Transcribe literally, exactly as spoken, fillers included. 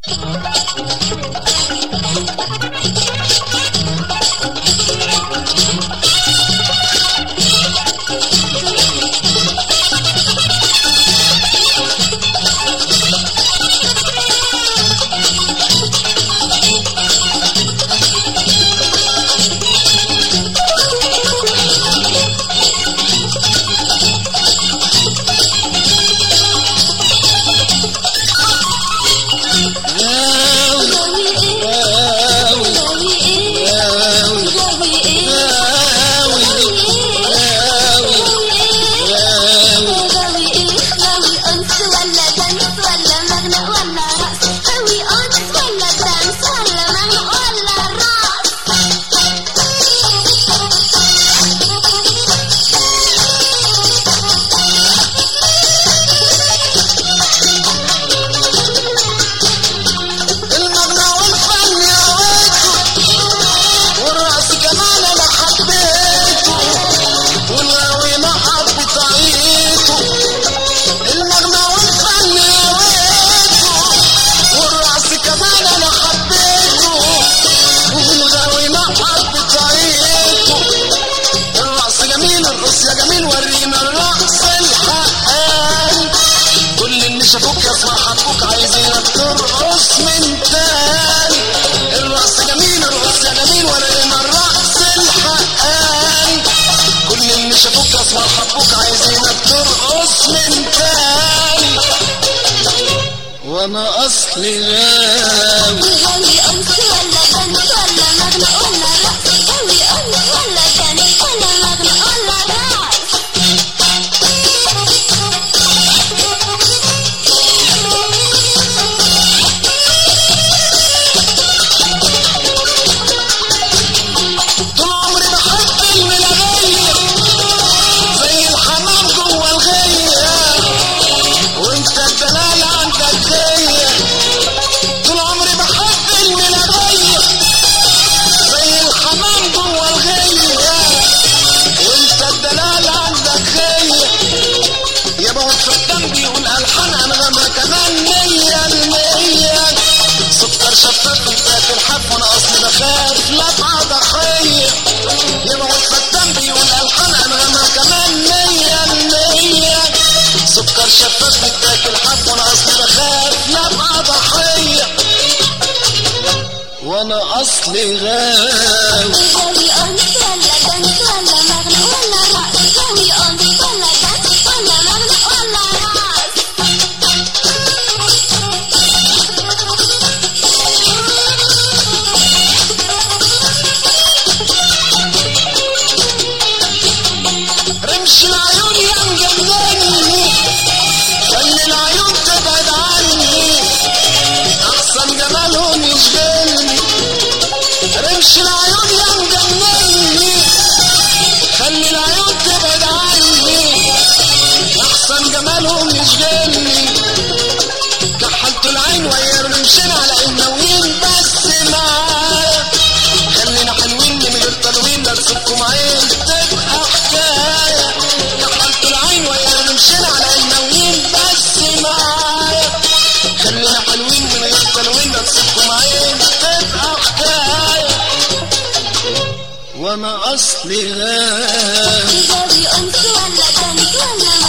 شافوك يسمع حبوك عايزينك ترقص من تاني. الرقص جميل الرقص يا جميل ورينا الرقص الحقاني. كل اللي شافوك يسمع حبوك عايزينك ترقص من تاني. وانا اصلي غاوي غاوي انس ولا بنت ولا مغنى ولا رقص. غاوي انس ولا بنت ولا مغنى ولا رقص. شفاف وفات الحب وانا اصلي بخاف لا ابقى ضحيه. يبقى فتان بيقول الحان انغمها كمان مية المية. سكر شفاف وفات الحب وانا اصلي بخاف لا ابقى ضحيه. وانا اصلي غاوي غاوي انس ولا بنت ولا مغنى ولا رقص. غاوي انس ولا بنت ولا مغنى ولا رقص. رمش العيون يا مجنني خلي العيون تبعد عني. احسن جمالهم يشغلني. رمش العيون يا مجنني خلي العيون تبعد عني. احسن جمالهم يشغلني. كحلت العين ويا رمشين على الناويين بس معايا. خلينا حلوين من غير تلوين لا تسيبكم عين تبقى حكايه. كحلت العين ويا رمشين على الناويين بس معايا. خلينا حلوين من غير تلوين لا تسيبكم عين تبقى حكايه. وانا اصلي غاوي غاوي انس ولا بنت ولا